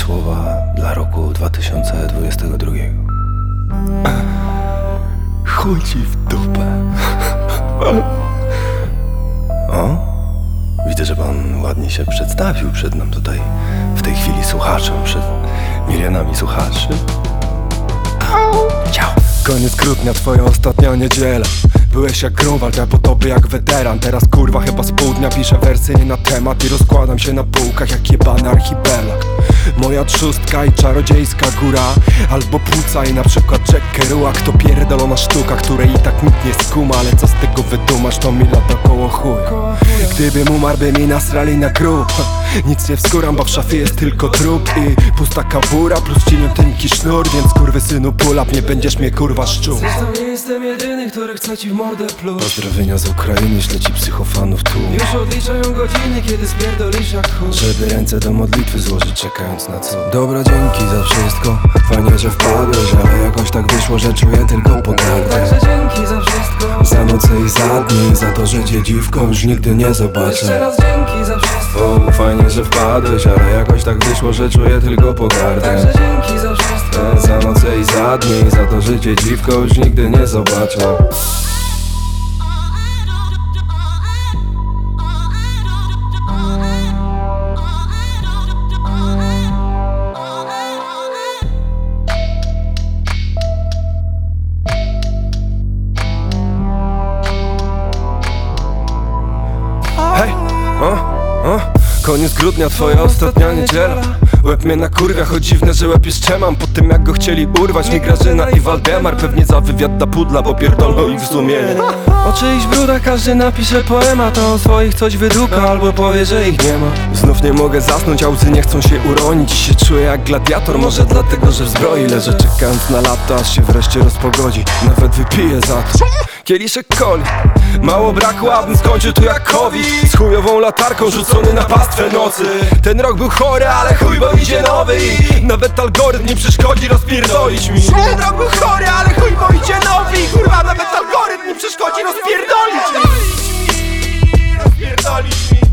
słowa dla roku 2022. Chuj ci w dupę. O, widzę, że pan ładnie się przedstawił przed nam tutaj w tej chwili słuchaczom, przed milionami słuchaczy. Ciao. Koniec grudnia, twoja ostatnia niedziela. Byłeś jak Grunwald, ja po tobie jak weteran. Teraz kurwa chyba z południa piszę wersy nie na temat i rozkładam się na półkach jak jebany archipelag. Moja trzustka i czarodziejska góra, albo płuca i na przykład Jack Kerouac. To pierdolona sztuka, której i tak nikt nie skuma, ale co z tego wydumasz, to mi lata koło chuj. Gdybym umarł, by mi nasrali na grób. Nic nie wskuram, bo w szafie jest tylko trup i pusta kabura plus cieniuteńki sznur. Więc kurwysynu pull-up, nie będziesz mnie kurwa szczuł. Zresztą nie jestem jedyny, który chce ci w mordę pluć. Pozdrowienia z Ukrainy, śledzi psychofanów tu. Już odliczają godziny, kiedy spierdolisz jak chuj. Żeby ręce do modlitwy złożyć, czekając na co. Dobra, dzięki za wszystko. Fajnie, że wpadłeś, ale jakoś tak wyszło, że czuję tylko pogardę. Także dzięki za wszystko. Za noce i za dni, za to, że cię dziwką już nigdy nie zobaczę. Jeszcze raz dzięki za wszystko. O, fajnie, że wpadłeś, ale jakoś tak wyszło, że czuję tylko pogardę. Także dzięki za wszystko. Za noce i za dni, za to, że cię dziwką już nigdy nie zobaczę. Hej, koniec grudnia, twoja ostatnia niedziela. Łeb mnie na kurwia, choć dziwne, że łeb jeszcze mam. Po tym jak go chcieli urwać mi Grażyna i Waldemar. Pewnie za wywiad da pudla, bo pierdolą ich w sumienie. O czyichś brudach każdy napisze poemat, a o swoich coś wyduka albo powie, że ich nie ma. Znów nie mogę zasnąć, a łzy nie chcą się uronić. Się czuję jak gladiator, może dlatego, że w zbroi leżę, czekając na lato, aż się wreszcie rozpogodzi. Nawet wypiję za to kieliszek coli. Mało brakło, abym skończył tu jak COVID. Z chujową latarką rzucony na pastwę nocy. Ten rok był chory, ale chuj, bo idzie nowy. I nawet algorytm nie przeszkodzi rozpierdolić mi. Ten rok był chory, ale chuj, bo idzie nowy. I kurwa, nawet algorytm nie przeszkodzi rozpierdolić mi. Rozpierdolić mi.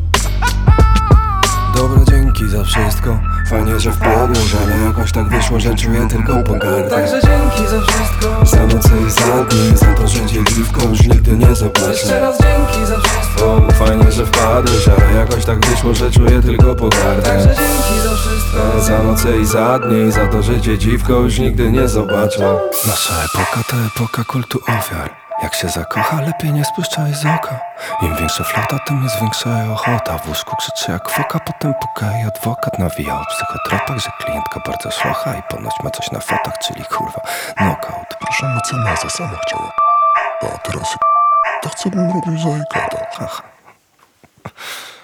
Dobra, dzięki za wszystko. Fajnie, że wpadłeś, ale jakoś tak wyszło, że czuję tylko pogardę. Także dzięki za wszystko. Za noce i za dni, za to, że cię dziwką już nigdy nie zobaczę. Jeszcze raz dzięki za wszystko. O, fajnie, że wpadłeś, ale jakoś tak wyszło, że czuję tylko pogardę. Także dzięki za wszystko. Za noce i za dni, za to, że cię dziwką już nigdy nie zobaczę. Nasza epoka to epoka kultu ofiar. Jak się zakocha, lepiej nie spuszczaj z oka. Im większa flota, tym jest większa ochota. W łóżku krzyczy jak foka, potem puka i adwokat nawija o psychotropach, że klientka bardzo szlocha i ponoć ma coś na fotach, czyli kurwa knockout. Proszę mecenasa, sama chciała. A teraz to co bym robił za Ekata? Aha.